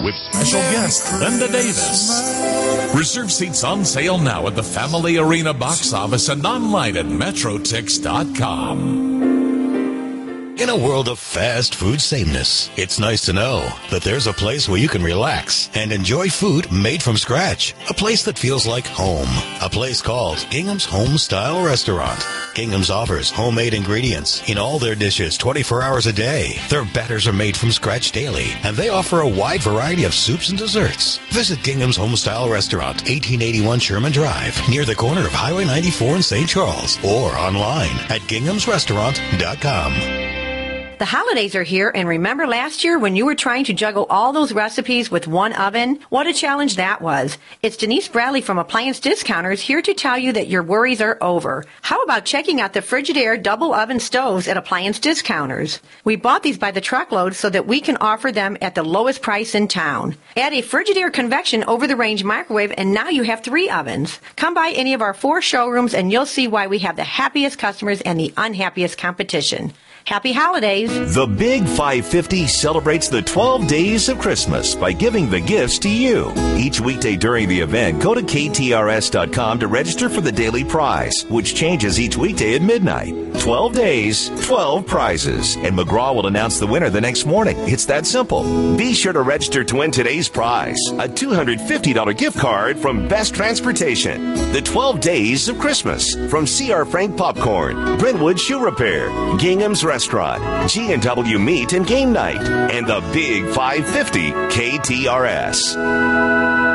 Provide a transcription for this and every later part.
with special guest Linda Davis. Reserve seats on sale now at the Family Arena box office and online at metrotix.com. In a world of fast food sameness, it's nice to know that there's a place where you can relax and enjoy food made from scratch. A place that feels like home. A place called Gingham's Home Style Restaurant. Gingham's offers homemade ingredients in all their dishes 24 hours a day. Their batters are made from scratch daily, and they offer a wide variety of soups and desserts. Visit Gingham's Home Style Restaurant, 1881 Sherman Drive, near the corner of Highway 94 in St. Charles, or online at ginghamsrestaurant.com. The holidays are here, and remember last year when you were trying to juggle all those recipes with one oven? What a challenge that was. It's Denise Bradley from Appliance Discounters here to tell you that your worries are over. How about checking out the Frigidaire double oven stoves at Appliance Discounters? We bought these by the truckload so that we can offer them at the lowest price in town. Add a Frigidaire convection over-the-range microwave, and now you have 3 ovens. Come by any of our 4 showrooms, and you'll see why we have the happiest customers and the unhappiest competition. Happy holidays. The Big 550 celebrates the 12 days of Christmas by giving the gifts to you. Each weekday during the event, go to KTRS.com to register for the daily prize, which changes each weekday at midnight. 12 days, 12 prizes, and McGraw will announce the winner the next morning. It's that simple. Be sure to register to win today's prize, a $250 gift card from Best Transportation. The 12 Days of Christmas from C.R. Frank Popcorn, Brentwood Shoe Repair, Gingham's Restaurant, G&W Meat and Game Night, and the Big 550 KTRS.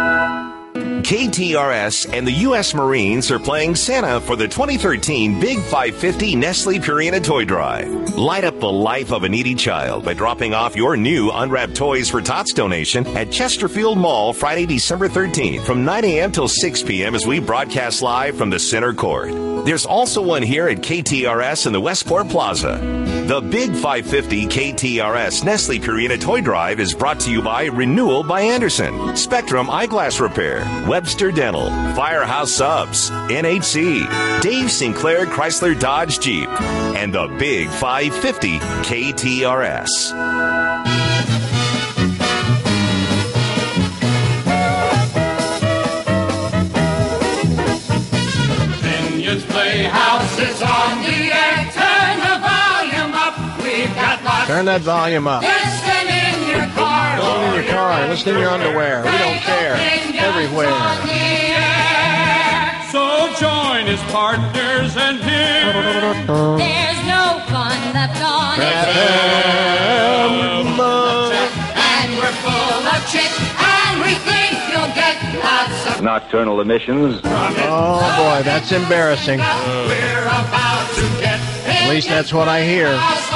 KTRS and the U.S. Marines are playing Santa for the 2013 Big 550 Nestle Purina Toy Drive. Light up the life of a needy child by dropping off your new unwrapped Toys for Tots donation at Chesterfield Mall Friday, December 13th from 9 a.m. till 6 p.m. as we broadcast live from the center court. There's also one here at KTRS in the Westport Plaza. The Big 550 KTRS Nestle Purina Toy Drive is brought to you by Renewal by Anderson, Spectrum Eyeglass Repair, Webster Dental, Firehouse Subs, NHC, Dave Sinclair Chrysler Dodge Jeep, and the Big 550 KTRS. Playhouse is on the air. Turn the volume up. We've got lots. Turn that volume up. Listen in your car. Listen in your car. Listen in your underwear. We don't care. Everywhere. So join his partners and hear. There's no fun left on and we're full of chit, and we think you'll get lots of nocturnal emissions. Oh boy, that's embarrassing. We're about to get. At least that's what I hear.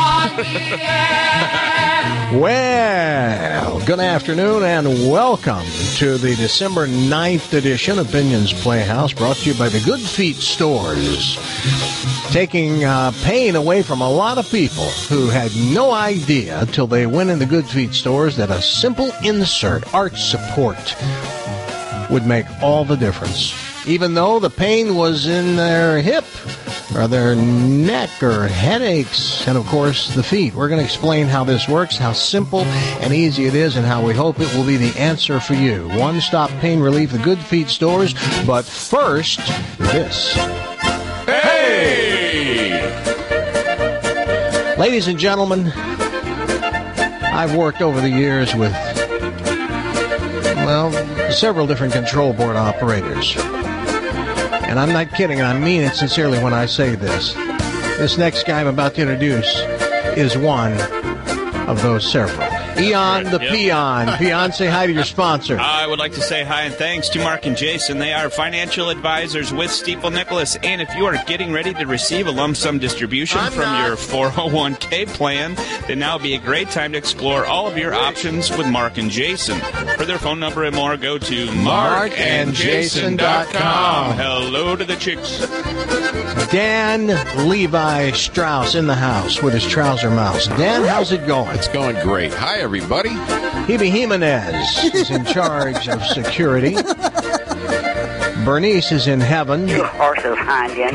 Well, good afternoon and welcome to the December 9th edition of Binion's Playhouse, brought to you by the Good Feet Stores. Taking pain away from a lot of people who had no idea till they went in the Good Feet Stores that a simple insert, arch support, would make all the difference. Even though the pain was in their hip or their neck or headaches and, of course, the feet. We're going to explain how this works, how simple and easy it is, and how we hope it will be the answer for you. One-stop pain relief, the Good Feet Stores. But first, this. Hey! Ladies and gentlemen, I've worked over the years with, well, several different control board operators. And I'm not kidding, and I mean it sincerely when I say this. This next guy I'm about to introduce is one of those several. Eon the Peon. Peon, say hi to your sponsor. I would like to say hi and thanks to Mark and Jason. They are financial advisors with Stifel Nicholas. And if you are getting ready to receive a lump sum distribution from your 401k plan, then now would be a great time to explore all of your options with Mark and Jason. For their phone number and more, go to markandjason.com. Hello to the chicks. Dan Levi Strauss in the house with his trouser mouse. Dan, how's it going? It's going great. Hi, everybody. Hebe Jimenez is in charge of security. Bernice is in heaven. You horse of Hanyan.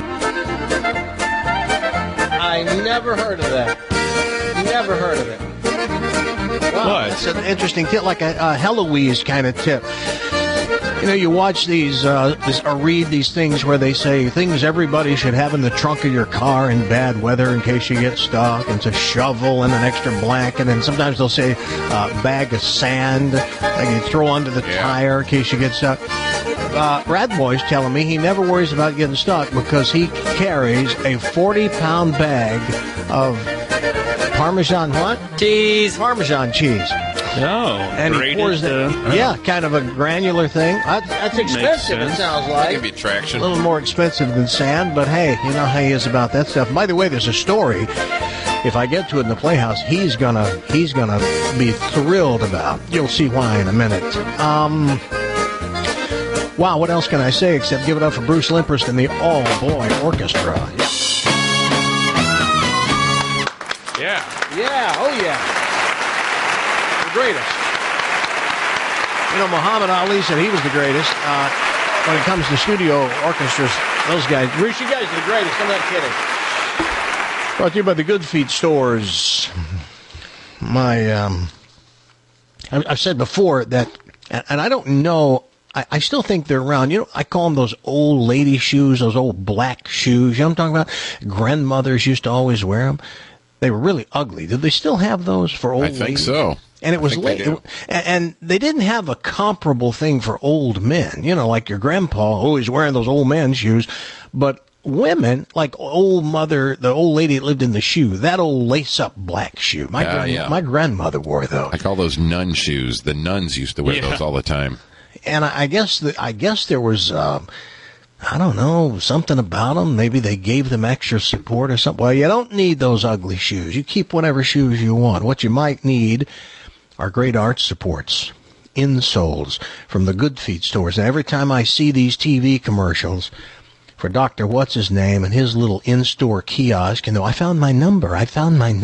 I never heard of that. Never heard of it. Wow, that's an interesting tip, like a Heloise kind of tip. You know, you watch these, or read these things where they say things everybody should have in the trunk of your car in bad weather in case you get stuck. And it's a shovel and an extra blanket. And sometimes they'll say bag of sand that you throw under the tire in case you get stuck. Brad Boy's telling me he never worries about getting stuck because he carries a 40-pound bag of Parmesan what? Cheese. Parmesan cheese. Oh, and he pours it. Kind of a granular thing. That's expensive, it sounds like. Give you traction. A little more expensive than sand, but hey, you know how he is about that stuff. By the way, there's a story. If I get to it in the Playhouse, he's gonna be thrilled about. You'll see why in a minute. Wow, what else can I say except give it up for Bruce Limprist and the All Boy Orchestra? Yeah, oh yeah. Greatest. You know, Muhammad Ali said he was the greatest. When it comes to studio orchestras, those guys, Bruce, you guys are the greatest. I'm not kidding. Brought to you by the Good Feet stores. I've said before that, and I don't know, I still think they're around. You know, I call them those old lady shoes, those old black shoes. You know what I'm talking about? Grandmothers used to always wear them. They were really ugly. Did they still have those for old ladies? I think so. And it was late. And they didn't have a comparable thing for old men. You know, like your grandpa always wearing those old man shoes. But women, like the old lady that lived in the shoe, that old lace-up black shoe. My grandmother wore those. I call those nun shoes. The nuns used to wear those all the time. And I guess there was, I don't know, something about them. Maybe they gave them extra support or something. Well, you don't need those ugly shoes. You keep whatever shoes you want. What you might need are great arch supports, insoles from the Good Feet stores. And every time I see these TV commercials for Dr. What's-His-Name and his little in-store kiosk, you know, I found my number. I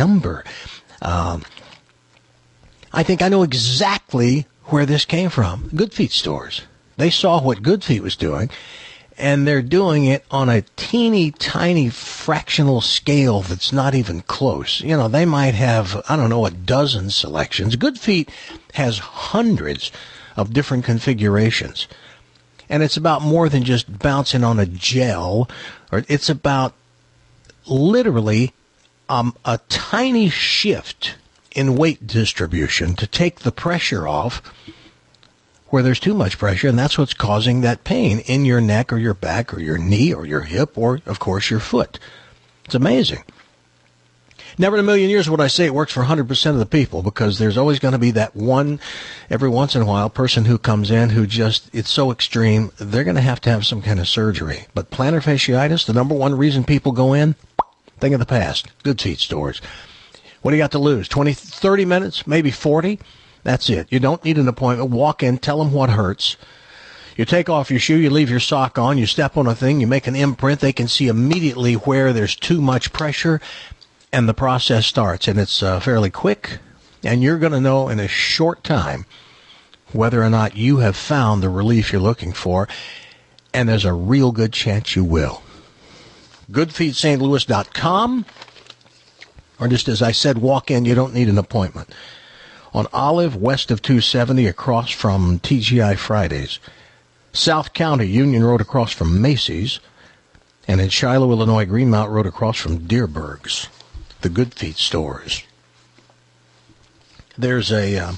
think I know exactly where this came from. Good Feet stores. They saw what Good Feet was doing, and they're doing it on a teeny tiny fractional scale that's not even close. You know, they might have, I don't know, a dozen selections. Good Feet has hundreds of different configurations. And it's about more than just bouncing on a gel, or it's about literally a tiny shift in weight distribution to take the pressure off where there's too much pressure, and that's what's causing that pain in your neck or your back or your knee or your hip or, of course, your foot. It's amazing. Never in a million years would I say it works for 100% of the people, because there's always going to be that one, every once in a while, person who comes in who just, it's so extreme, they're going to have some kind of surgery. But plantar fasciitis, the number one reason people go in, thing of the past. Good Feet stores. What do you got to lose? 20, 30 minutes, maybe 40? That's it. You don't need an appointment. Walk in, tell them what hurts. You take off your shoe, you leave your sock on, you step on a thing, you make an imprint. They can see immediately where there's too much pressure, and the process starts. And it's fairly quick, and you're going to know in a short time whether or not you have found the relief you're looking for, and there's a real good chance you will. GoodFeetSt.Louis.com, or just as I said, walk in. You don't need an appointment. On Olive, west of 270, across from TGI Fridays. South County, Union Road, across from Macy's. And in Shiloh, Illinois, Greenmount Road, across from Deerberg's. The Good Feet stores. There's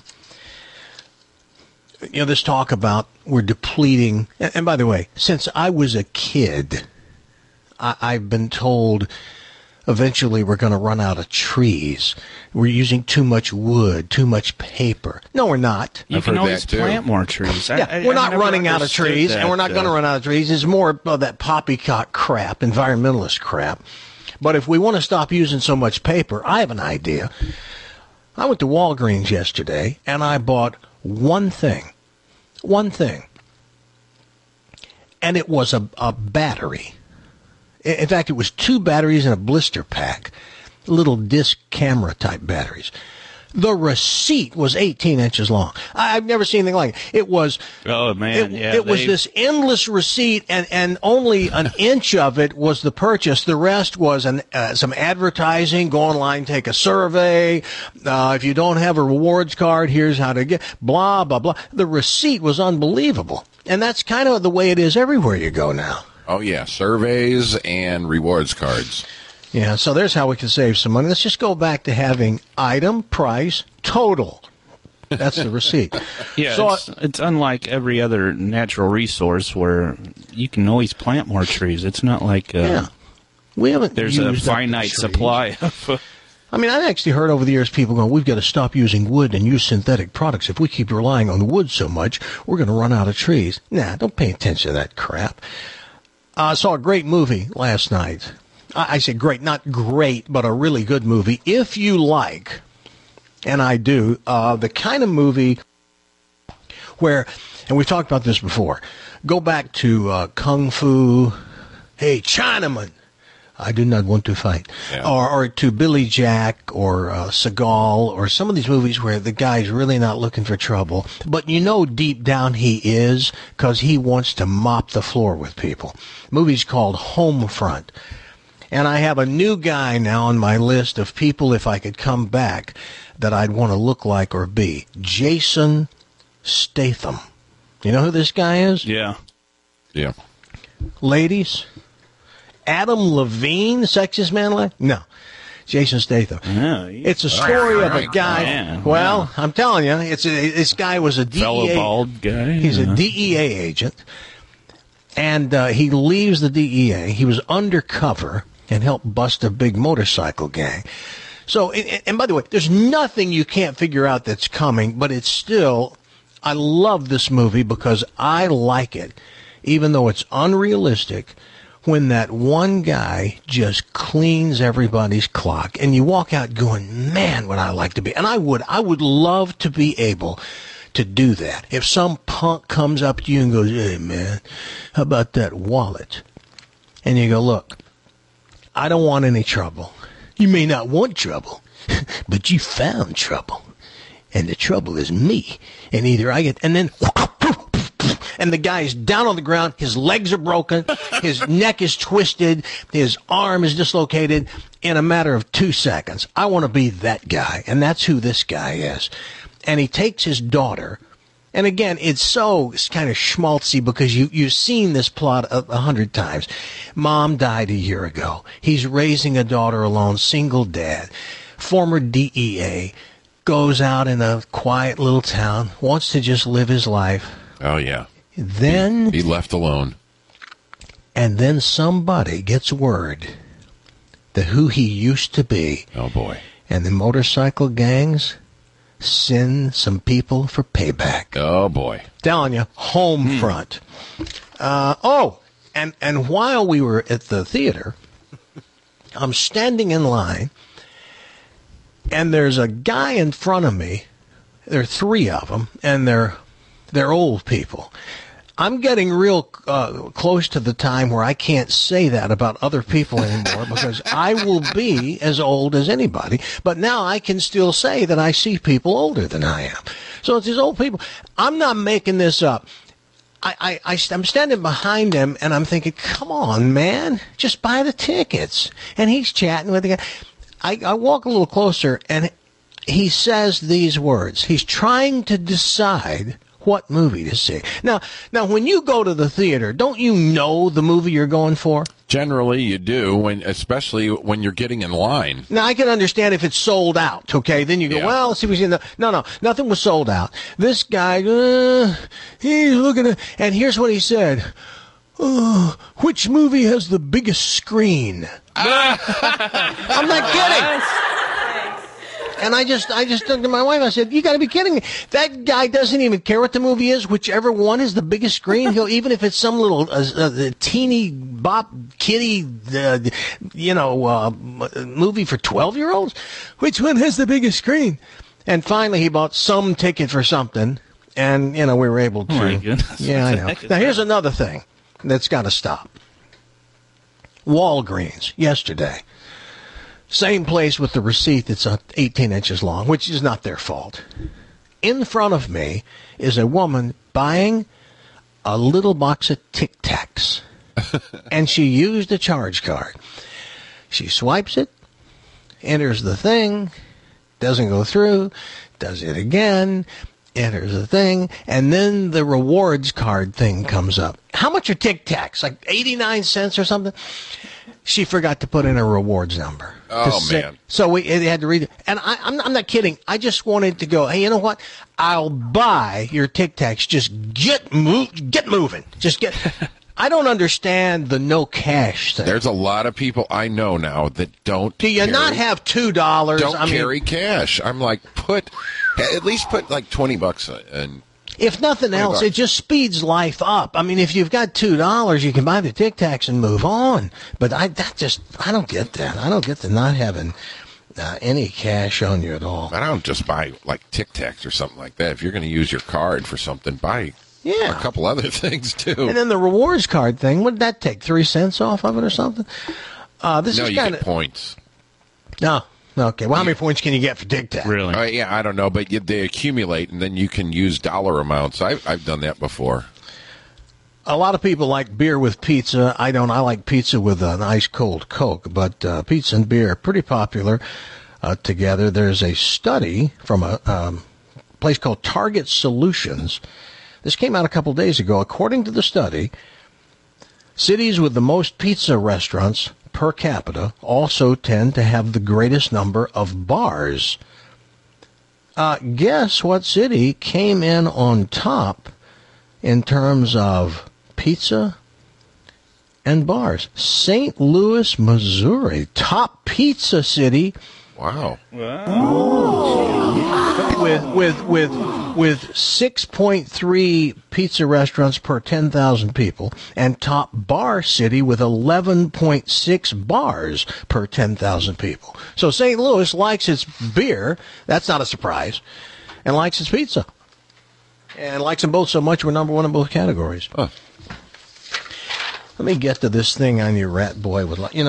this talk about we're depleting. And by the way, since I was a kid, I've been told eventually we're going to run out of trees. We're using too much wood, too much paper. No, we're not. You can always plant more trees. We're not running out of trees, and we're not going to run out of trees. It's more of that poppycock crap, environmentalist crap. But if we want to stop using so much paper, I have an idea. I went to Walgreens yesterday, and I bought one thing. And it was a battery. In fact, it was 2 batteries in a blister pack, little disc camera type batteries. The receipt was 18 inches long. I've never seen anything like it. It was. Oh man, it was this endless receipt, and only an inch of it was the purchase. The rest was some advertising. Go online, take a survey. If you don't have a rewards card, here's how to get. Blah blah blah. The receipt was unbelievable, and that's kind of the way it is everywhere you go now. Oh yeah, surveys and rewards cards. Yeah, so there's how we can save some money. Let's just go back to having item, price, total. That's the receipt. Yeah, so it's unlike every other natural resource where you can always plant more trees. It's not like we haven't. There's a finite supply of. I mean, I've actually heard over the years people going, we've got to stop using wood and use synthetic products. If we keep relying on the wood so much, we're going to run out of trees. Nah, don't pay attention to that crap. I saw a great movie last night. I say great, not great, but a really good movie. If you like, and I do, the kind of movie where, and we've talked about this before, go back to Kung Fu, hey, Chinaman, I do not want to fight, or to Billy Jack or Seagal, or some of these movies where the guy's really not looking for trouble, but you know deep down he is, because he wants to mop the floor with people. Movie's called Homefront. And I have a new guy now on my list of people, if I could come back, that I'd want to look like or be. Jason Statham. You know who this guy is? Yeah. Yeah. Ladies? Adam Levine, sexiest man alive? No. Jason Statham. Yeah, it's a story of a guy. Man, well, I'm telling you, this guy was a DEA. Fellow bald guy. He's a DEA agent. And he leaves the DEA. He was undercover and helped bust a big motorcycle gang. So, and by the way, there's nothing you can't figure out that's coming, but it's still, I love this movie because I like it, even though it's unrealistic, when that one guy just cleans everybody's clock, and you walk out going, man, would I like to be, and I would love to be able to do that. If some punk comes up to you and goes, hey, man, how about that wallet? And you go, look, I don't want any trouble. You may not want trouble, but you found trouble. And the trouble is me. And either I get, and then, and the guy's down on the ground, his legs are broken, his neck is twisted, his arm is dislocated in a matter of 2 seconds. I want to be that guy, and that's who this guy is. And he takes his daughter, and again, it's kind of schmaltzy because you've seen this plot 100 times. Mom died a year ago. He's raising a daughter alone, single dad, former DEA, goes out in a quiet little town, wants to just live his life. Oh, yeah. Then be left alone. And then somebody gets word that who he used to be. Oh, boy. And the motorcycle gangs send some people for payback. Oh, boy. Telling you, Homefront. And while we were at the theater, I'm standing in line, and there's a guy in front of me. There are 3 of them, and they're old people. I'm getting real close to the time where I can't say that about other people anymore because I will be as old as anybody. But now I can still say that I see people older than I am. So it's these old people. I'm not making this up. I'm standing behind him, and I'm thinking, come on, man, just buy the tickets. And he's chatting with the guy. I walk a little closer, and he says these words. He's trying to decide what movie to see. Now, when you go to the theater, don't you know the movie you're going for? Generally, you do, especially when you're getting in line. Now, I can understand if it's sold out, okay? Then you go, well, let's see if we see No, nothing was sold out. This guy, he's looking at, and here's what he said. Which movie has the biggest screen? I'm not kidding. And I just looked at my wife. I said, "You got to be kidding me! That guy doesn't even care what the movie is. Whichever one is the biggest screen, he'll even if it's some little teeny bop kitty, movie for 12-year-olds. Which one has the biggest screen?" And finally, he bought some ticket for something, and we were able to. Oh my goodness! Yeah, I know. Now here's another thing that's got to stop. Walgreens yesterday. Same place with the receipt that's 18 inches long, which is not their fault. In front of me is a woman buying a little box of Tic Tacs, and she used a charge card. She swipes it, enters the thing, doesn't go through, does it again, enters the thing, and then the rewards card thing comes up. How much are Tic Tacs? Like 89 cents or something? She forgot to put in a rewards number. Oh, man. So we had to read it. And I'm not kidding. I just wanted to go, hey, you know what? I'll buy your Tic Tacs. Just get moving. Just get... I don't understand the no cash thing. There's a lot of people I know now that don't. Do you not have $2? Don't carry cash. I'm like, at least put like $20 in. If nothing else, it just speeds life up. I mean, if you've got $2, you can buy the Tic Tacs and move on. But I don't get that. I don't get the not having any cash on you at all. I don't just buy like Tic Tacs or something like that. If you're going to use your card for something, buy a couple other things too. And then the rewards card thing, what did that take? 3 cents off of it or something? You get points. No. Okay. Well, how many points can you get for Tic Tac? Really? Yeah, I don't know, but they accumulate, and then you can use dollar amounts. I've done that before. A lot of people like beer with pizza. I don't. I like pizza with an ice cold Coke, but pizza and beer are pretty popular together. There's a study from a place called Target Solutions. This came out a couple days ago. According to the study, cities with the most pizza restaurants per capita also tend to have the greatest number of bars. Guess what city came in on top in terms of pizza and bars? St. Louis, Missouri. Top pizza city. Wow. With 6.3 pizza restaurants per 10,000 people, and top bar city with 11.6 bars per 10,000 people. So St. Louis likes its beer. That's not a surprise. And likes its pizza. And likes them both so much we're number one in both categories. Huh. Let me get to this thing on your rat boy.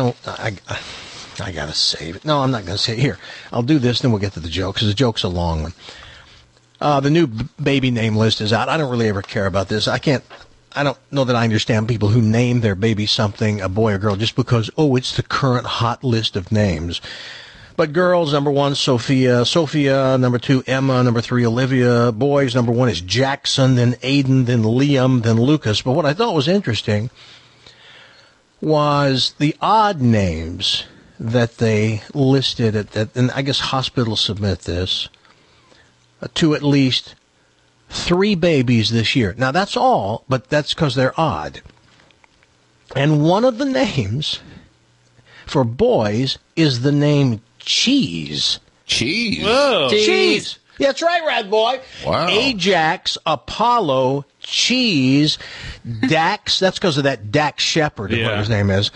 I got to save it. No, I'm not going to say it. Here, I'll do this, then we'll get to the joke, because the joke's a long one. The new baby name list is out. I don't really ever care about this. I don't know that I understand people who name their baby something, a boy or girl, just because, it's the current hot list of names. But girls, number 1, Sophia. Number 2, Emma. Number 3, Olivia. Boys, number 1 is Jackson, then Aiden, then Liam, then Lucas. But what I thought was interesting was the odd names that they listed and I guess hospitals submit this, to at least 3 babies this year. Now, that's all, but that's because they're odd. And one of the names for boys is the name Cheese. Cheese? Whoa. Cheese! Yeah, that's right, Rad Boy. Wow. Ajax, Apollo, Cheese, Dax, that's because of that Dax Shepard, whatever his name is,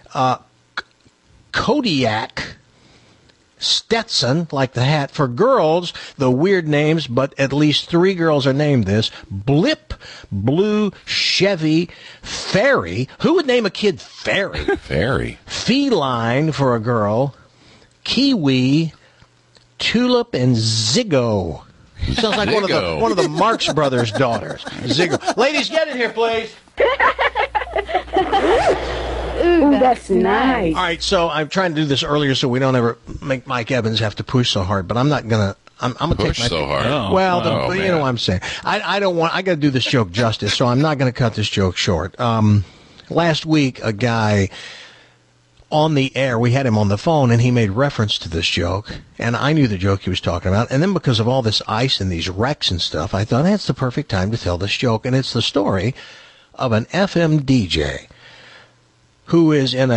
Kodiak, Stetson, like the hat. For girls, the weird names, but at least 3 girls are named this. Blip, Blue, Chevy, Fairy. Who would name a kid Fairy? Fairy. Feline for a girl. Kiwi, Tulip, and Ziggo. Sounds like one of the Marx Brothers' daughters. Ziggo. Ladies, get in here, please. Ooh, that's nice. All right, so I'm trying to do this earlier so we don't ever make Mike Evans have to push so hard, but I'm not going to. I'm going to take Push so hard. Well, you know what I'm saying. I don't want. I got to do this joke justice, so I'm not going to cut this joke short. Last week, a guy on the air, we had him on the phone, and he made reference to this joke, and I knew the joke he was talking about. And then because of all this ice and these wrecks and stuff, I thought that's the perfect time to tell this joke, and it's the story of an FM DJ who is in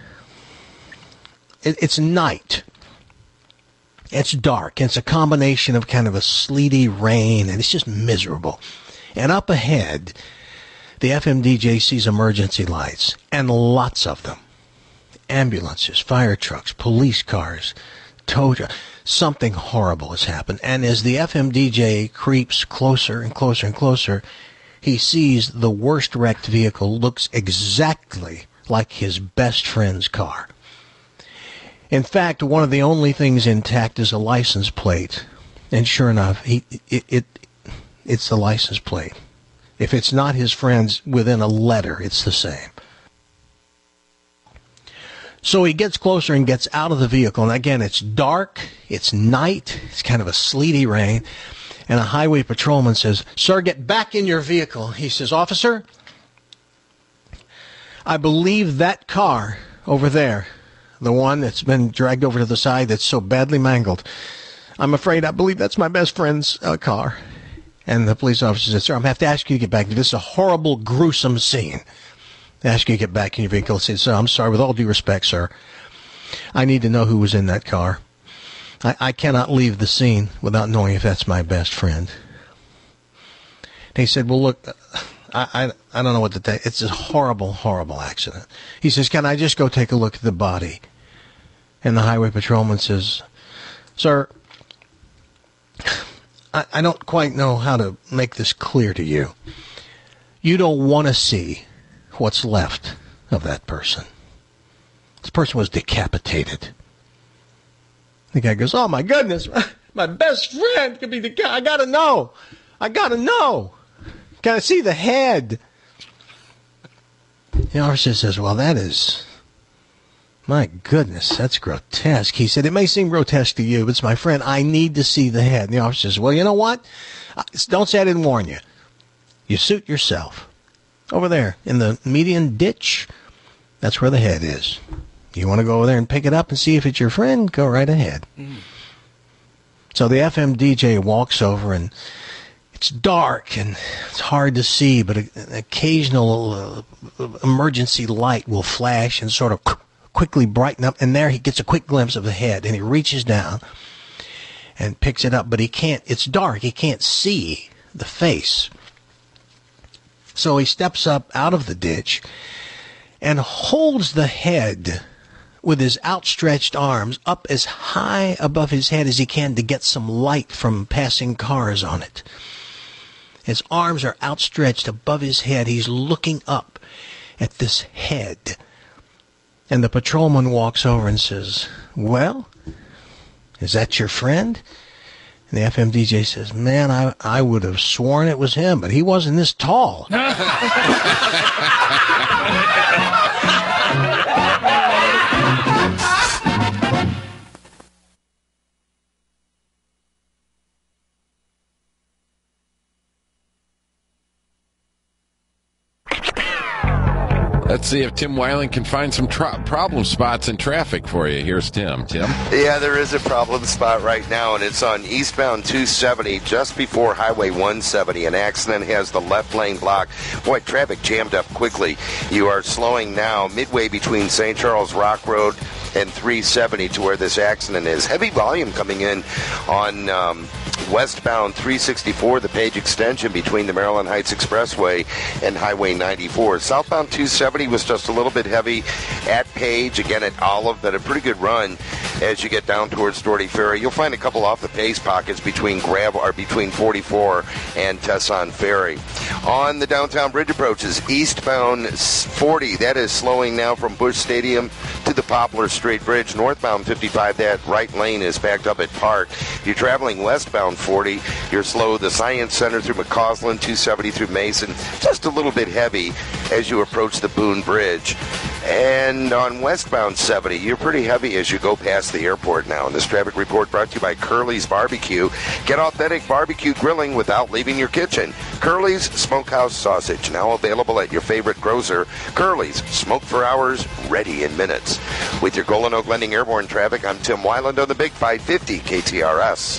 it's night. It's dark. It's a combination of kind of a sleety rain, and it's just miserable. And up ahead, the FM DJ sees emergency lights, and lots of them. Ambulances, fire trucks, police cars, tow trucks. Something horrible has happened. And as the FM DJ creeps closer and closer and closer, he sees the worst wrecked vehicle looks exactly like his best friend's car. In fact, one of the only things intact is a license plate. And sure enough, it's the license plate. If it's not his friend's within a letter, it's the same. So he gets closer and gets out of the vehicle. And again, it's dark, it's night, it's kind of a sleety rain. And a highway patrolman says, "Sir, get back in your vehicle." He says, "Officer, I believe that car over there, the one that's been dragged over to the side that's so badly mangled, I'm afraid I believe that's my best friend's car." And the police officer says, "Sir, I'm going to have to ask you to get back. This is a horrible, gruesome scene. I ask you to get back in your vehicle." He says, "Sir, I'm sorry, with all due respect, sir. I need to know who was in that car. I cannot leave the scene without knowing if that's my best friend." And he said, "Well, look, I don't know what to tell you. It's a horrible, horrible accident." He says, "Can I just go take a look at the body?" And the highway patrolman says, "Sir, I don't quite know how to make this clear to you. You don't want to see what's left of that person. This person was decapitated." The guy goes, "Oh, my goodness, my best friend could be the guy. I got to know. Can I see the head?" The officer says, "Well, that is, my goodness, that's grotesque." He said, "It may seem grotesque to you, but it's my friend. I need to see the head." And the officer says, "Well, you know what? Don't say I didn't warn you. You suit yourself. Over there in the median ditch, that's where the head is. You want to go over there and pick it up and see if it's your friend? Go right ahead." So the FM DJ walks over, and it's dark and it's hard to see, but an occasional emergency light will flash and sort of quickly brighten up. And there he gets a quick glimpse of the head, and he reaches down and picks it up, but he can't. It's dark. He can't see the face. So he steps up out of the ditch and holds the head with his outstretched arms up as high above his head as he can to get some light from passing cars on it. His arms are outstretched above his head. He's looking up at this head. And the patrolman walks over and says, "Well, is that your friend?" And the FM DJ says, "Man, I would have sworn it was him, but he wasn't this tall." Let's see if Tim Weiland can find some problem spots in traffic for you. Here's Tim. Tim? Yeah, there is a problem spot right now, and it's on eastbound 270 just before Highway 170. An accident has the left lane blocked. Boy, traffic jammed up quickly. You are slowing now midway between St. Charles Rock Road and 370 to where this accident is. Heavy volume coming in on westbound 364, the Page extension between the Maryland Heights Expressway and Highway 94. Southbound 270 was just a little bit heavy at Page, again at Olive, but a pretty good run as you get down towards Doherty Ferry. You'll find a couple off the pace pockets between 44 and Tesson Ferry. On the downtown bridge approaches, eastbound 40, that is slowing now from Busch Stadium to the Poplar Street Bridge. Northbound 55, that right lane is backed up at Park. If you're traveling westbound 40, you're slow. The Science Center through McCausland, 270 through Mason, just a little bit heavy as you approach the Boone Bridge. And on westbound 70, you're pretty heavy as you go past the airport now. And this traffic report brought to you by Curly's Barbecue. Get authentic barbecue grilling without leaving your kitchen. Curly's Smokehouse Sausage, now available at your favorite grocer. Curly's, smoked for hours, ready in minutes. With your Golden Oak Lending Airborne traffic, I'm Tim Weiland on the Big 550 KTRS.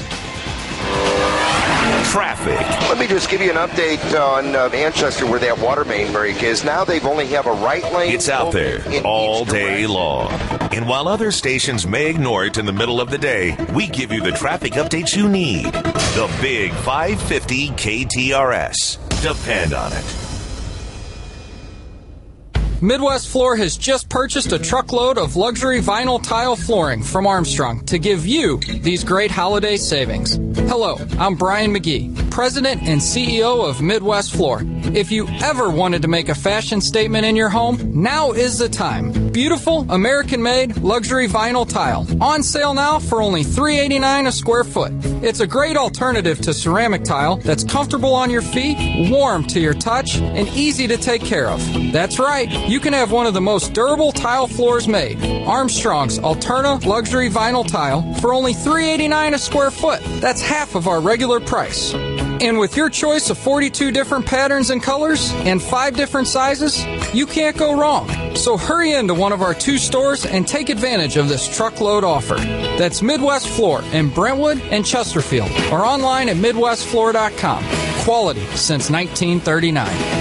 Traffic. Let me just give you an update on Manchester where that water main break is. Now they've only have a right lane. It's out there all day long. And while other stations may ignore it in the middle of the day, we give you the traffic updates you need. The Big 550 KTRS. Depend on it. Midwest Floor has just purchased a truckload of luxury vinyl tile flooring from Armstrong to give you these great holiday savings. Hello, I'm Brian McGee, President and CEO of Midwest Floor. If you ever wanted to make a fashion statement in your home, now is the time. Beautiful, American-made, luxury vinyl tile. On sale now for only $3.89 a square foot. It's a great alternative to ceramic tile that's comfortable on your feet, warm to your touch, and easy to take care of. That's right, you can have one of the most durable tile floors made. Armstrong's Alterna Luxury Vinyl Tile for only $3.89 a square foot. That's half of our regular price. And with your choice of 42 different patterns and colors and 5 different sizes, you can't go wrong. So hurry into one of our 2 stores and take advantage of this truckload offer. That's Midwest Floor in Brentwood and Chesterfield, or online at MidwestFloor.com. Quality since 1939.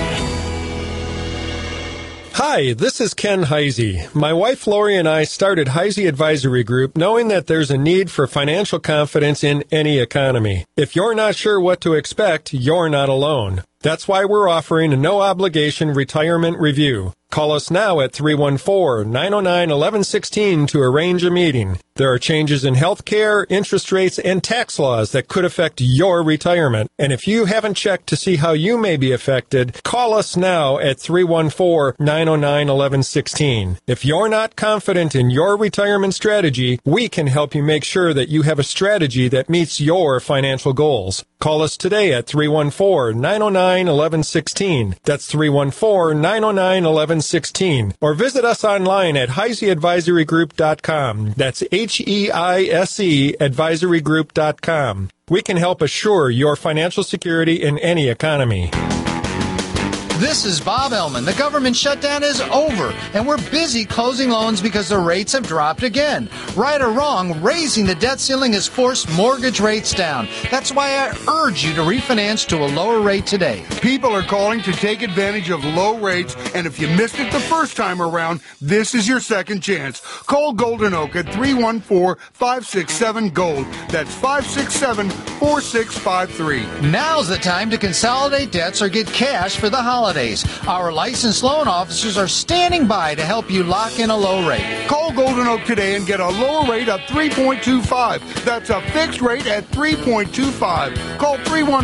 Hi, this is Ken Heisey. My wife Lori and I started Heisey Advisory Group knowing that there's a need for financial confidence in any economy. If you're not sure what to expect, you're not alone. That's why we're offering a no-obligation retirement review. Call us now at 314-909-1116 to arrange a meeting. There are changes in health care, interest rates, and tax laws that could affect your retirement. And if you haven't checked to see how you may be affected, call us now at 314-909-1116. If you're not confident in your retirement strategy, we can help you make sure that you have a strategy that meets your financial goals. Call us today at 314-909-1116. That's 314-909-1116. Or visit us online at HeiseyAdvisoryGroup.com. That's HEISE advisorygroup.com. We can help assure your financial security in any economy. This is Bob Ellman. The government shutdown is over, and we're busy closing loans because the rates have dropped again. Right or wrong, raising the debt ceiling has forced mortgage rates down. That's why I urge you to refinance to a lower rate today. People are calling to take advantage of low rates, and if you missed it the first time around, this is your second chance. Call Golden Oak at 314-567-GOLD. That's 567-4653. Now's the time to consolidate debts or get cash for the holidays. Our licensed loan officers are standing by to help you lock in a low rate. Call Golden Oak today and get a lower rate of 3.25. That's a fixed rate at 3.25. Call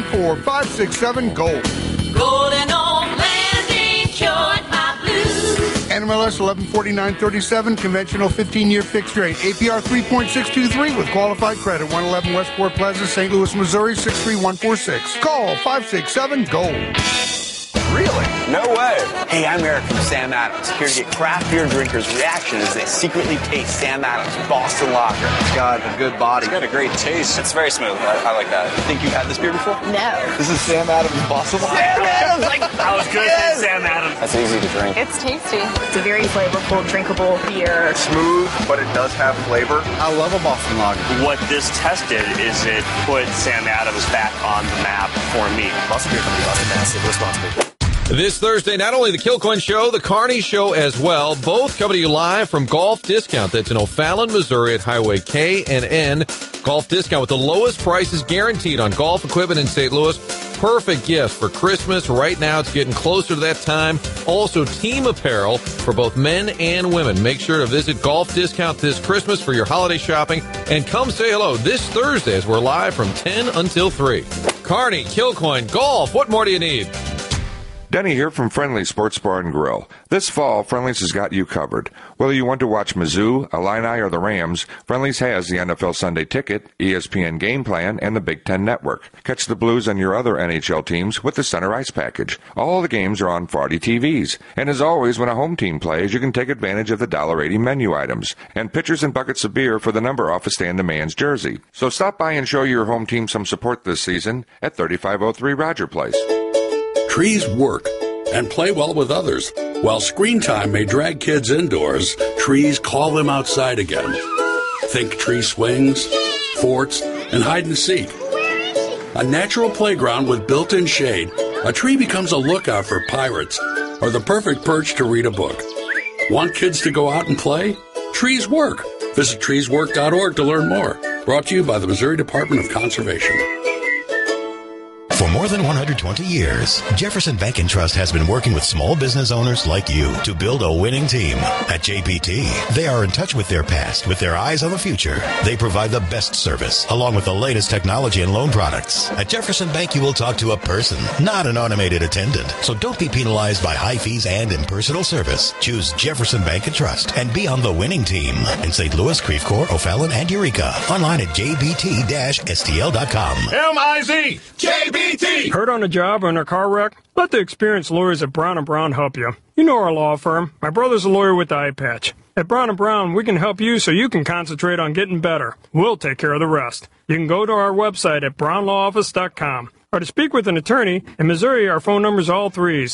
314-567-GOLD. Golden Oak Landing cured my blues. NMLS 114937, conventional 15-year fixed rate. APR 3.623 with qualified credit. 111 Westport Plaza, St. Louis, Missouri, 63146. Call 567-GOLD. Really? No way. Hey, I'm Eric from Sam Adams, here to get craft beer drinkers' reaction as they secretly taste Sam Adams Boston Lager. It's got a good body. It's got a great taste. It's very smooth. I like that. Think you've had this beer before? No. This is Sam Adams Boston Lager. Sam Adams! I was good at Sam Adams. That's easy to drink. It's tasty. It's a very flavorful, drinkable beer. Smooth, but it does have flavor. I love a Boston Lager. What this tested is it put Sam Adams back on the map for me. Boston Beer Company, Boston, Mass. Responsibly. This Thursday, not only the Kilcoyne Show, the Carney Show as well, both coming to you live from Golf Discount. That's in O'Fallon, Missouri at Highway K and N. Golf Discount with the lowest prices guaranteed on golf equipment in St. Louis. Perfect gift for Christmas. Right now, it's getting closer to that time. Also, team apparel for both men and women. Make sure to visit Golf Discount this Christmas for your holiday shopping. And come say hello this Thursday as we're live from 10 until 3. Carney, Kilcoyne, Golf. What more do you need? Denny here from Friendly Sports Bar and Grill. This fall, Friendly's has got you covered. Whether you want to watch Mizzou, Illini, or the Rams, Friendly's has the NFL Sunday Ticket, ESPN Game Plan, and the Big Ten Network. Catch the Blues and your other NHL teams with the Center Ice Package. All the games are on Friday TVs. And as always, when a home team plays, you can take advantage of the $1.80 menu items. And pitchers and buckets of beer for the number off a Stand the Man's jersey. So stop by and show your home team some support this season at 3503 Roger Place. Trees work and play well with others. While screen time may drag kids indoors, trees call them outside again. Think tree swings, forts, and hide and seek. A natural playground with built-in shade, a tree becomes a lookout for pirates or the perfect perch to read a book. Want kids to go out and play? Trees work. Visit treeswork.org to learn more. Brought to you by the Missouri Department of Conservation. For more than 120 years, Jefferson Bank & Trust has been working with small business owners like you to build a winning team. At JPT, they are in touch with their past with their eyes on the future. They provide the best service, along with the latest technology and loan products. At Jefferson Bank, you will talk to a person, not an automated attendant. So don't be penalized by high fees and impersonal service. Choose Jefferson Bank & Trust and be on the winning team in St. Louis, Creve Coeur, O'Fallon, and Eureka. Online at jbt-stl.com. M-I-Z, JBT. Hurt on a job or in a car wreck? Let the experienced lawyers at Brown & Brown help you. You know our law firm. My brother's a lawyer with the eye patch. At Brown & Brown, we can help you so you can concentrate on getting better. We'll take care of the rest. You can go to our website at brownlawoffice.com. Or to speak with an attorney, in Missouri, our phone number's all 3s,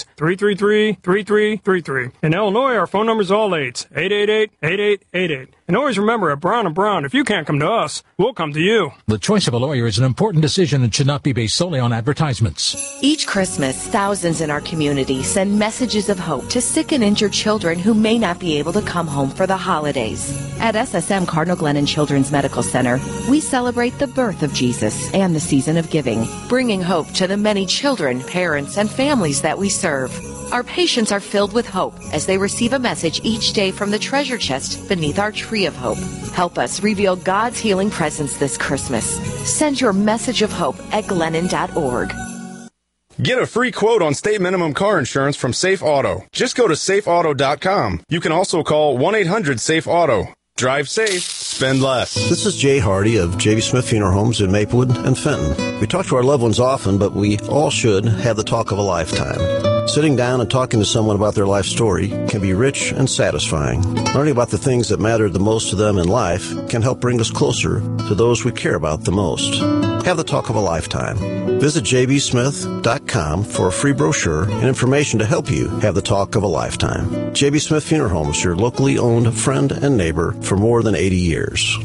333-3333. In Illinois, our phone number's all 8s, 888-8888. And always remember, at Brown & Brown, if you can't come to us, we'll come to you. The choice of a lawyer is an important decision and should not be based solely on advertisements. Each Christmas, thousands in our community send messages of hope to sick and injured children who may not be able to come home for the holidays. At SSM Cardinal Glennon Children's Medical Center, we celebrate the birth of Jesus and the season of giving, bringing hope to the many children, parents, and families that we serve. Our patients are filled with hope as they receive a message each day from the treasure chest beneath our tree of hope. Help us reveal God's healing presence this Christmas. Send your message of hope at Glennon.org. Get a free quote on state minimum car insurance from Safe Auto. Just go to safeauto.com. You can also call 1-800-SAFE-AUTO. Drive safe, spend less. This is Jay Hardy of J.B. Smith Funeral Homes in Maplewood and Fenton. We talk to our loved ones often, but we all should have the talk of a lifetime. Sitting down and talking to someone about their life story can be rich and satisfying. Learning about the things that matter the most to them in life can help bring us closer to those we care about the most. Have the talk of a lifetime. Visit jbsmith.com for a free brochure and information to help you have the talk of a lifetime. J.B. Smith Funeral Homes, your locally owned friend and neighbor for more than 80 years.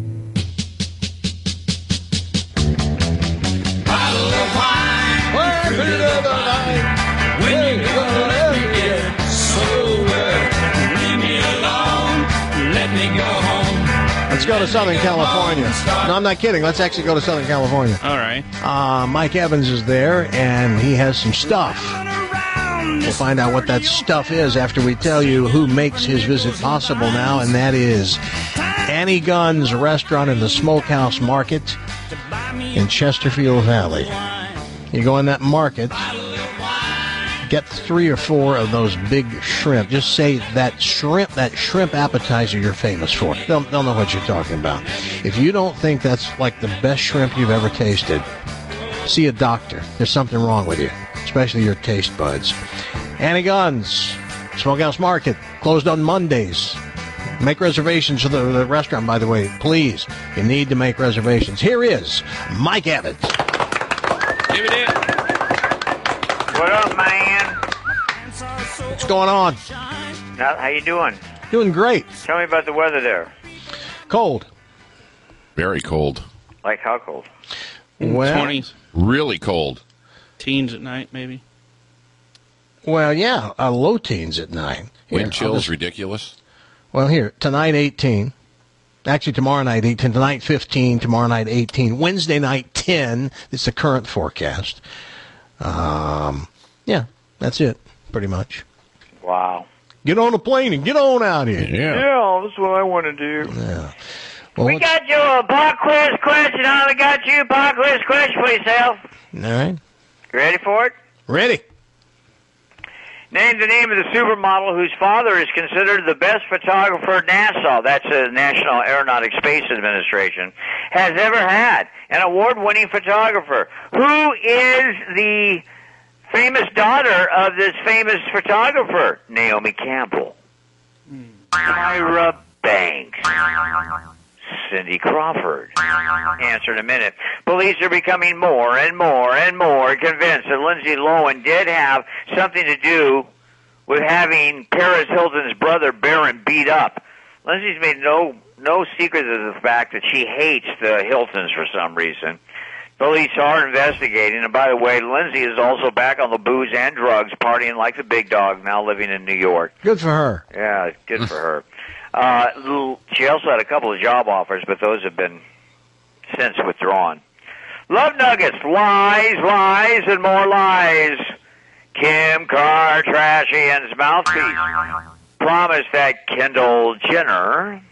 Let's go to Southern California. No, I'm not kidding. Let's actually go to Southern California. All right. Mike Evans is there, and he has some stuff. We'll find out what that stuff is after we tell you who makes his visit possible now, and that is Annie Gunn's Restaurant in the Smokehouse Market in Chesterfield Valley. You go in that market, get 3 or 4 of those big shrimp. Just say that shrimp appetizer you're famous for. They'll know what you're talking about. If you don't think that's like the best shrimp you've ever tasted, see a doctor. There's something wrong with you, especially your taste buds. Annie Gunn's Smokehouse Market, closed on Mondays. Make reservations for the restaurant, by the way. Please, you need to make reservations. Here is Mike Evans. Give it in. What up, man? What's going on? How you doing? Doing great. Tell me about the weather there. Cold. Very cold. Like how cold? Well, 20s. Really cold. Teens at night, maybe. Well, yeah, low teens at night. Wind chill's ridiculous. Well, here, tonight 18. Actually, tomorrow night 18. Tonight 15. Tomorrow night 18. Wednesday night 10. It's the current forecast. Yeah, that's it, pretty much. Wow. Get on a plane and get on out here. Yeah, that's what I want to do. Yeah. Well, we got you a pop quiz question. I got you a pop quiz question for yourself. All right. You ready for it? Ready. Name the name of the supermodel whose father is considered the best photographer NASA, that's the National Aeronautic Space Administration, has ever had. An award-winning photographer. Who is the famous daughter of this famous photographer? Naomi Campbell. Tyra Banks. Cindy Crawford. Answer in a minute. Police are becoming more and more and more convinced that Lindsay Lohan did have something to do with having Paris Hilton's brother Barron beat up. Lindsay's made no secret of the fact that she hates the Hiltons for some reason. Police are investigating, and by the way, Lindsay is also back on the booze and drugs, partying like the big dog, now living in New York. Good for her. Yeah, good for her. She also had a couple of job offers, but those have been since withdrawn. Love Nuggets, lies, and more lies. Kim Kardashian's mouthpiece promised that Kendall Jenner,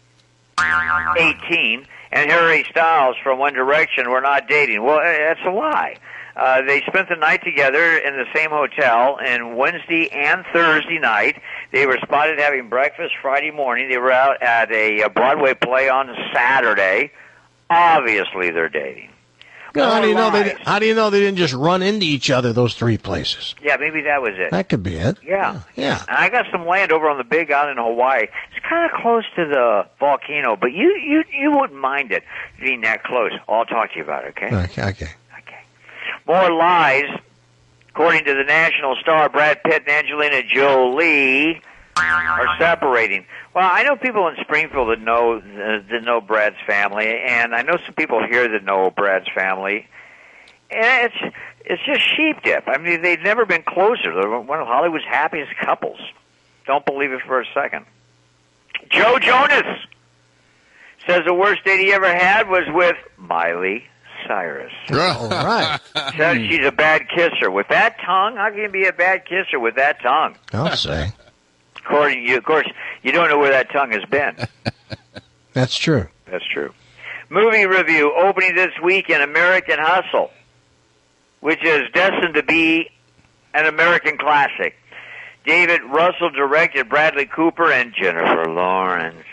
18, and Harry Styles from One Direction were not dating. Well, that's a lie. They spent the night together in the same hotel, and Wednesday and Thursday night they were spotted having breakfast Friday morning. They were out at a Broadway play on Saturday. Obviously, they're dating. No, how do you know they didn't just run into each other, those three places? Yeah, maybe that was it. That could be it. Yeah. Yeah. And I got some land over on the Big Island in Hawaii. It's kind of close to the volcano, but you wouldn't mind it being that close. I'll talk to you about it, okay? Okay. More lies. According to the national star, Brad Pitt and Angelina Jolie are separating. Well, I know people in Springfield that know Brad's family, and I know some people here that know Brad's family. And it's just sheep dip. I mean, they've never been closer. They're one of Hollywood's happiest couples. Don't believe it for a second. Joe Jonas says the worst date he ever had was with Miley Cyrus. All right. Says she's a bad kisser. With that tongue, how can you be a bad kisser with that tongue? I'll say. According to you, of course, you don't know where that tongue has been. That's true. That's true. Movie review opening this week in American Hustle, which is destined to be an American classic. David Russell directed, Bradley Cooper and Jennifer Lawrence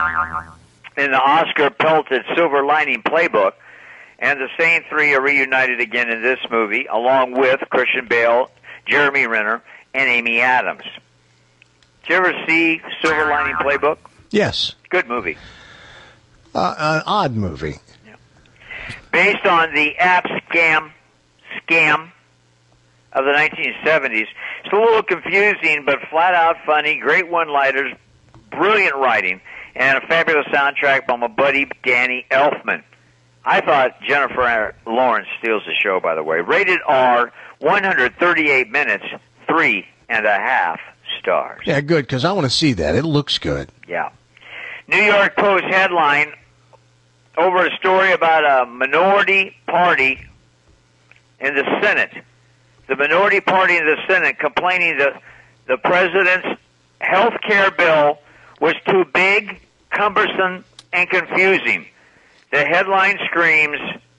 in the Oscar-pelted Silver Lining Playbook. And the same three are reunited again in this movie, along with Christian Bale, Jeremy Renner, and Amy Adams. Did you ever see Silver Lining Playbook? Yes. Good movie. An odd movie. Yeah. Based on the app scam of the 1970s. It's a little confusing, but flat out funny, great one-liners, brilliant writing, and a fabulous soundtrack by my buddy Danny Elfman. I thought Jennifer Lawrence steals the show, by the way. Rated R, 138 minutes, 3.5 stars. Yeah, good, because I want to see that. It looks good. Yeah. New York Post headline over a story about a minority party in the Senate. The minority party in the Senate complaining that the president's health care bill was too big, cumbersome, and confusing. The headline screams,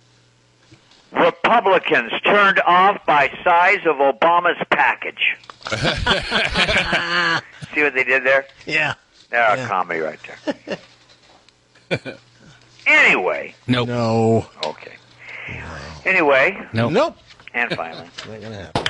Republicans turned off by size of Obama's package. See what they did there? Yeah. Comedy right there. Anyway. Nope. No. Okay. Anyway. Nope. And finally. Not going to happen.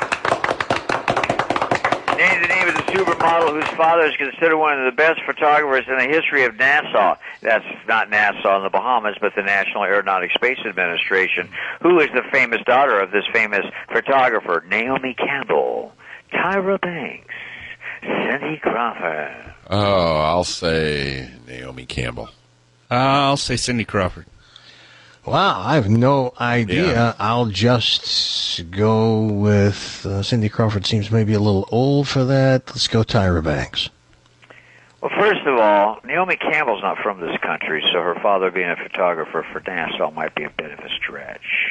Name the name of the supermodel whose father is considered one of the best photographers in the history of NASA. That's not NASA in the Bahamas, but the National Aeronautic Space Administration. Who is the famous daughter of this famous photographer? Naomi Campbell, Tyra Banks, Cindy Crawford. Oh, I'll say Naomi Campbell. I'll say Cindy Crawford. Wow, I have no idea. Yeah. I'll just go with Cindy Crawford. Seems maybe a little old for that. Let's go Tyra Banks. Well, first of all, Naomi Campbell's not from this country, so her father being a photographer for NASA might be a bit of a stretch.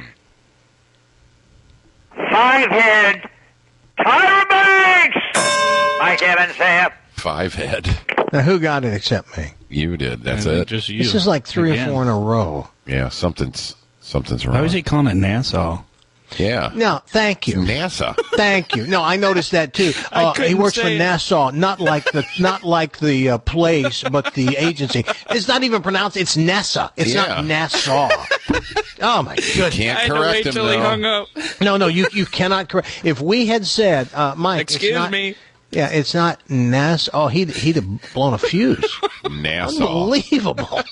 Five-head Tyra Banks! Mike Evans, Sam. Five-head. Now, who got it except me? You did. That's it. Just you. This is like three or four in a row. Yeah, something's wrong. Why was he calling it Nassau? Yeah. No, thank you. NASA. Thank you. No, I noticed that too. He works for NASA, not like the place, but the agency. It's not even pronounced. It's NASA. It's not Nassau. Oh my goodness! Can't correct him. He hung up. No, you cannot correct. If we had said, Mike, excuse me. Yeah, it's not NASA. Oh, he'd have blown a fuse. NASA. Unbelievable.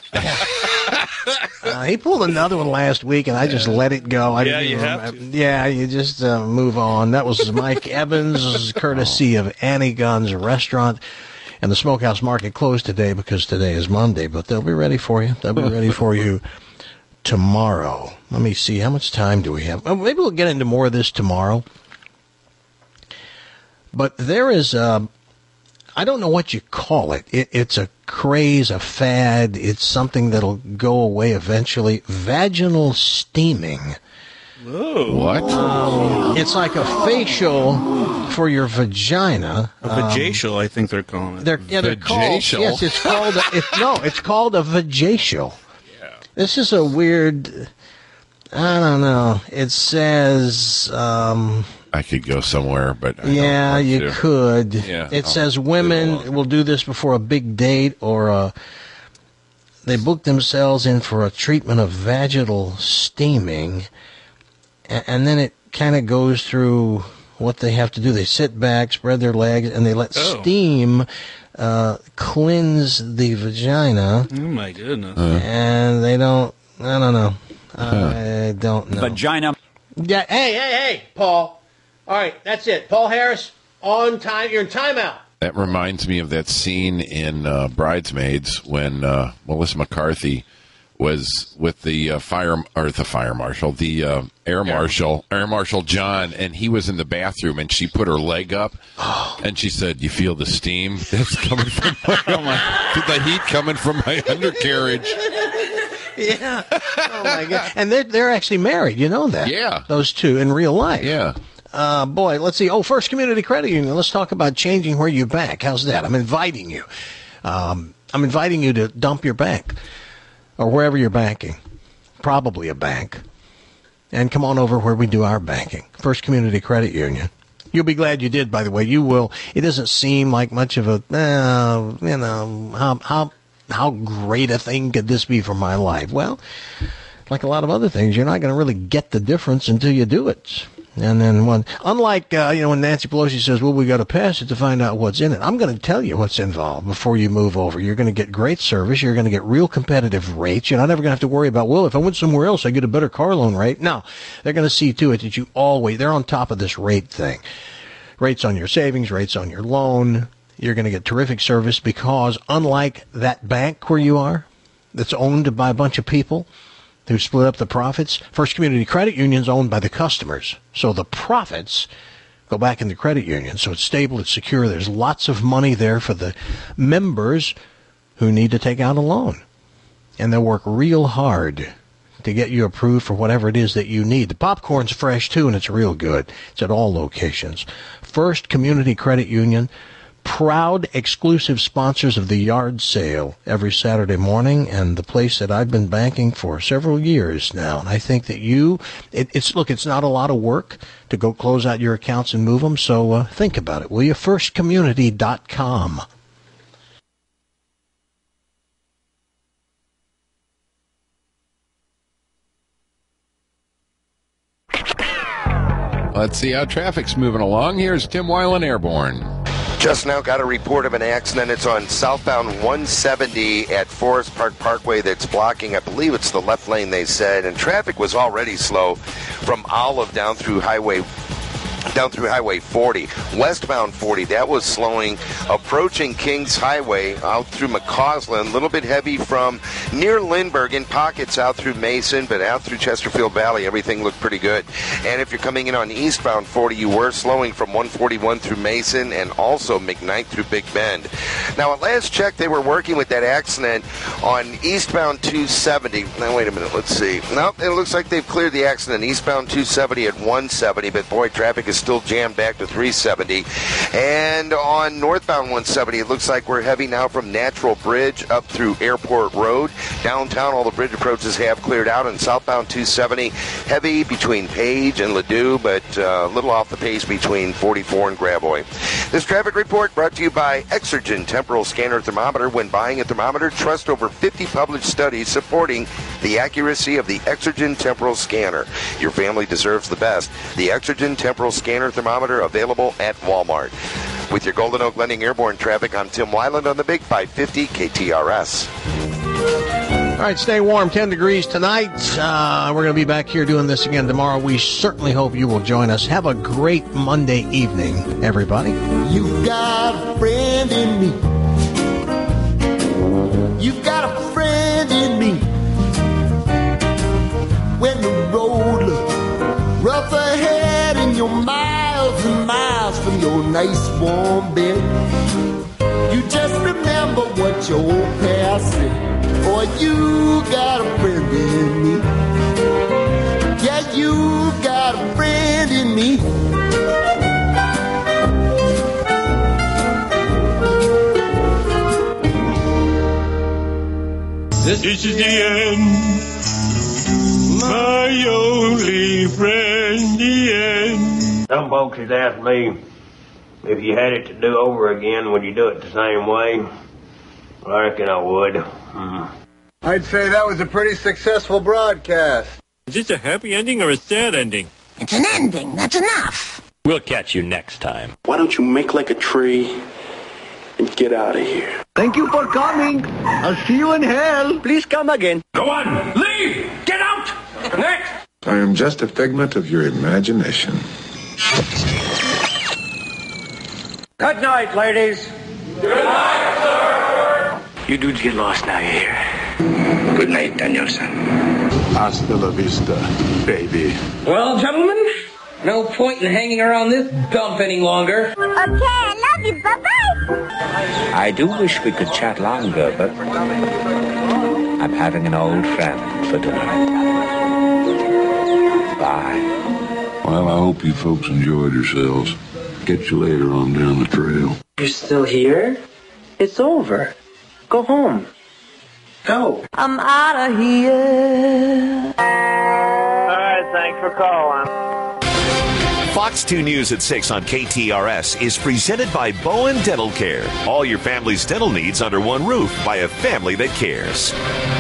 He pulled another one last week, and I just let it go. You just move on. That was Mike Evans, courtesy of Annie Gunn's Restaurant. And the Smokehouse Market closed today because today is Monday, but they'll be ready for you. They'll be ready for you tomorrow. Let me see. How much time do we have? Maybe we'll get into more of this tomorrow. But there is a I don't know what you call it. It's a craze, a fad. It's something that'll go away eventually. Vaginal steaming. Ooh. What? It's like a facial for your vagina. A vajacial, I think they're calling it. They're called. Yes, it's called. It's called a vajacial. Yeah. This is a weird. I don't know. It says. I could go somewhere, but yeah, you could. Yeah, it says women will do this before a big date, or they book themselves in for a treatment of vaginal steaming. And then it kind of goes through what they have to do. They sit back, spread their legs, and they let steam cleanse the vagina. Oh, my goodness. And they don't, I don't know. I don't know. Vagina. Yeah. Hey, Paul. All right, that's it. Paul Harris, on time. You're in timeout. That reminds me of that scene in Bridesmaids when Melissa McCarthy was with the Air Marshal John, and he was in the bathroom, and she put her leg up, and she said, "You feel the steam that's coming from the heat coming from my undercarriage." Yeah. Oh my God. And they're actually married. You know that? Yeah. Those two in real life. Yeah. Boy, let's see. Oh, First Community Credit Union. Let's talk about changing where you bank. How's that? I'm inviting you. I'm inviting you to dump your bank. Or wherever you're banking, probably a bank, and come on over where we do our banking. First Community Credit Union. You'll be glad you did, by the way. You will. It doesn't seem like much of a, how great a thing could this be for my life? Well, like a lot of other things, you're not going to really get the difference until you do it. And then unlike, when Nancy Pelosi says, well, we got to pass it to find out what's in it. I'm going to tell you what's involved before you move over. You're going to get great service. You're going to get real competitive rates. You're not ever going to have to worry about, well, if I went somewhere else, I get a better car loan rate. No, they're going to see to it that they're on top of this rate thing. Rates on your savings, rates on your loan. You're going to get terrific service because unlike that bank where you are, that's owned by a bunch of people who split up the profits, First Community Credit Union is owned by the customers. So the profits go back in the credit union. So it's stable, it's secure. There's lots of money there for the members who need to take out a loan. And they'll work real hard to get you approved for whatever it is that you need. The popcorn's fresh, too, and it's real good. It's at all locations. First Community Credit Union, proud exclusive sponsors of the yard sale every Saturday morning, and the place that I've been banking for several years now. And I think that it's not a lot of work to go close out your accounts and move them, so think about it, will you? firstcommunity.com. Let's see how traffic's moving along. Here's Tim Weiland, Airborne. Just now got a report of an accident. It's on southbound 170 at Forest Park Parkway that's blocking, I believe it's the left lane, they said, and traffic was already slow from Olive down through Highway 40. Westbound 40, that was slowing, approaching Kings Highway out through McCausland, a little bit heavy from near Lindbergh, in pockets out through Mason, but out through Chesterfield Valley, everything looked pretty good. And if you're coming in on eastbound 40, you were slowing from 141 through Mason and also McKnight through Big Bend. Now, at last check, they were working with that accident on eastbound 270. Now, wait a minute, let's see. Now, it looks like they've cleared the accident eastbound 270 at 170, but boy, traffic is still jammed back to 370. And on northbound 170, it looks like we're heavy now from Natural Bridge up through Airport Road. Downtown, all the bridge approaches have cleared out. And southbound 270, heavy between Page and Ladue, but a little off the pace between 44 and Gravois. This traffic report brought to you by Exergen Temporal Scanner Thermometer. When buying a thermometer, trust over 50 published studies supporting the accuracy of the Exergen Temporal Scanner. Your family deserves the best. The Exergen Temporal Scanner Thermometer, available at Walmart. With your Golden Oak Lending Airborne traffic, I'm Tim Weiland on the Big 550 KTRS. All right, stay warm, 10 degrees tonight. We're going to be back here doing this again tomorrow. We certainly hope you will join us. Have a great Monday evening, everybody. You've got a friend in me. You've got a friend in me. When the road looks rough ahead and you're miles and miles from your nice warm bed, You just remember what your old past said. Or you got a friend in me. Yeah, you got a friend in me. This is the end, my only friend, the end. Some folks has asked me, if you had it to do over again, would you do it the same way? Well, I reckon I would. I'd say that was a pretty successful broadcast. Is this a happy ending or a sad ending? It's an ending, that's enough. We'll catch you next time. Why don't you make like a tree and get out of here? Thank you for coming. I'll see you in hell. Please come again. Go on, leave! Get out! Next! I am just a figment of your imagination. Good night, ladies. Good night, sir! You dudes get lost now, you hear? Good night, Danielson. Hasta la vista, baby. Well, gentlemen, no point in hanging around this dump any longer. Okay, I love you. Bye-bye. I do wish we could chat longer, but I'm having an old friend for dinner. Bye. Well, I hope you folks enjoyed yourselves. Catch you later on down the trail. You're still here? It's over. Go home. Go. I'm out of here. All right, thanks for calling. Fox 2 News at 6 on KTRS is presented by Bowen Dental Care. All your family's dental needs under one roof by a family that cares.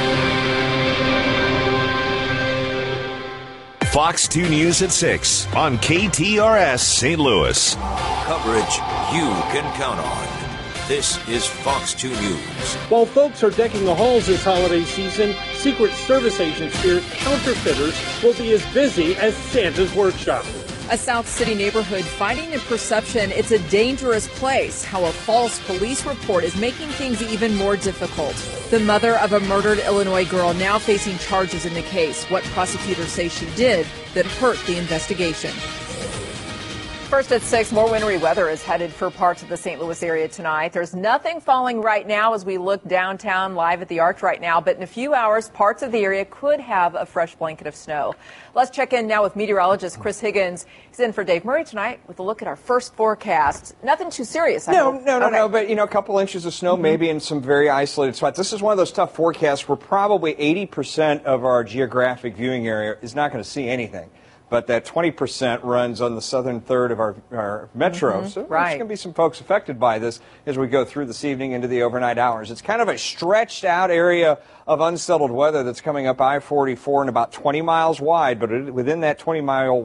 Fox 2 News at 6 on KTRS St. Louis. Coverage you can count on. This is Fox 2 News. While folks are decking the halls this holiday season, Secret Service agents fear counterfeiters will be as busy as Santa's workshop. A South City neighborhood finding in perception it's a dangerous place. How a false police report is making things even more difficult. The mother of a murdered Illinois girl now facing charges in the case. What prosecutors say she did that hurt the investigation. First at 6, more wintry weather is headed for parts of the St. Louis area tonight. There's nothing falling right now as we look downtown live at the Arch right now, but in a few hours, parts of the area could have a fresh blanket of snow. Let's check in now with meteorologist Chris Higgins. He's in for Dave Murray tonight with a look at our first forecast. Nothing too serious, I hope. No, but, a couple inches of snow maybe in some very isolated spots. This is one of those tough forecasts where probably 80% of our geographic viewing area is not going to see anything. But that 20% runs on the southern third of our metro. So there's going to be some folks affected by this as we go through this evening into the overnight hours. It's kind of a stretched out area of unsettled weather that's coming up I-44 and about 20 miles wide. But within that 20-mile